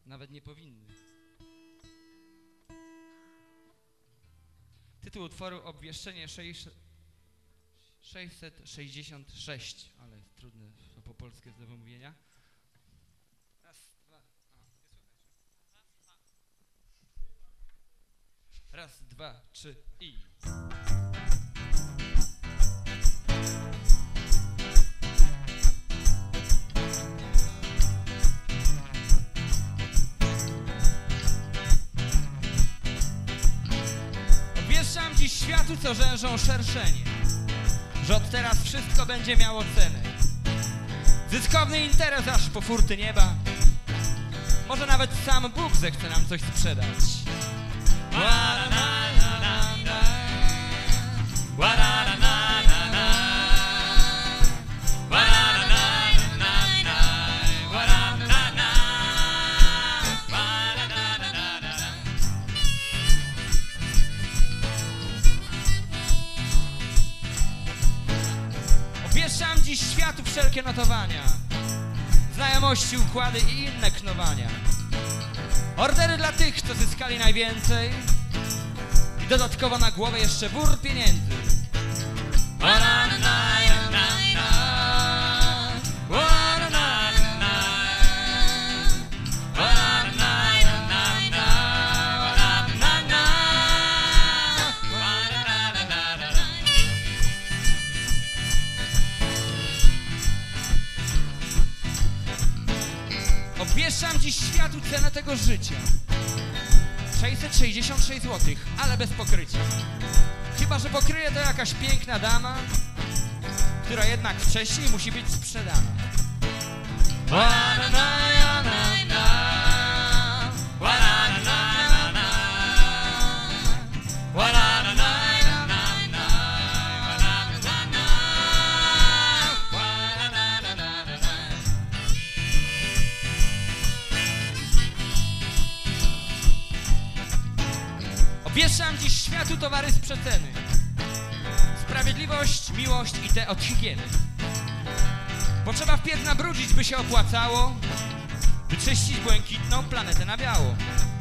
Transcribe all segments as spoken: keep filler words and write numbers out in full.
Nawet nie powinny. Tytuł utworu Obwieszczenie sześćset sześćdziesiąt sześć, ale jest trudne to po polskie do wymówienia. Raz, dwa, a, raz, dwa, trzy i... Obwieszczam dziś światu, co rzężą szerszenie, że od teraz wszystko będzie miało cenę. Zyskowny interes aż po furty nieba. Może nawet sam Bóg zechce nam coś sprzedać. Obwieszczam dziś światu wszelkie notowania, znajomości, układy i inne knowania. Ordery dla tych, co zyskali najwięcej i dodatkowo na głowę jeszcze wór pieniędzy. Obwieszczam dziś światu cenę tego życia. sześćset sześćdziesiąt sześć złotych, ale bez pokrycia. Chyba że pokryje to jakaś piękna dama, która jednak wcześniej musi być sprzedana. Obwieszczam dziś światu towary z przeceny. Sprawiedliwość, miłość i te od higieny. Bo trzeba wpierw nabrudzić, by się opłacało, wyczyścić błękitną planetę na biało.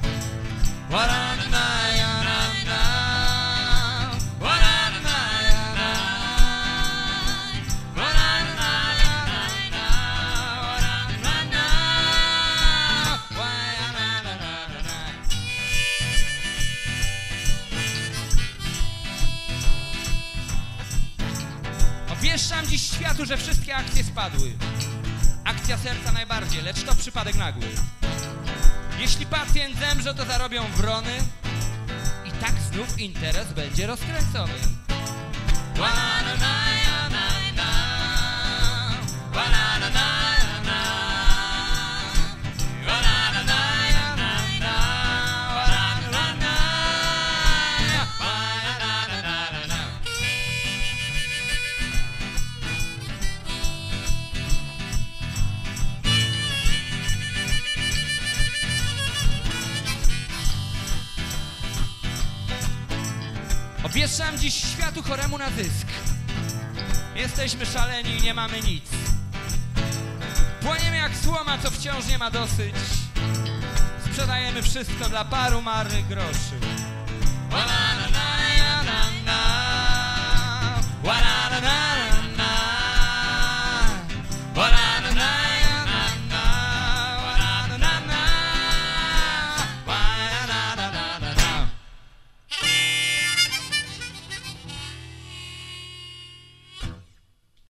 Obwieszczam dziś światu, że wszystkie akcje spadły. Akcja serca najbardziej, lecz to przypadek nagły. Jeśli pacjent zemrze, to zarobią wrony i tak znów interes będzie rozkręcony. Obwieszczam dziś światu choremu na zysk. Jesteśmy szaleni i nie mamy nic. Płoniemy jak słoma, co wciąż nie ma dosyć. Sprzedajemy wszystko dla paru marnych groszy.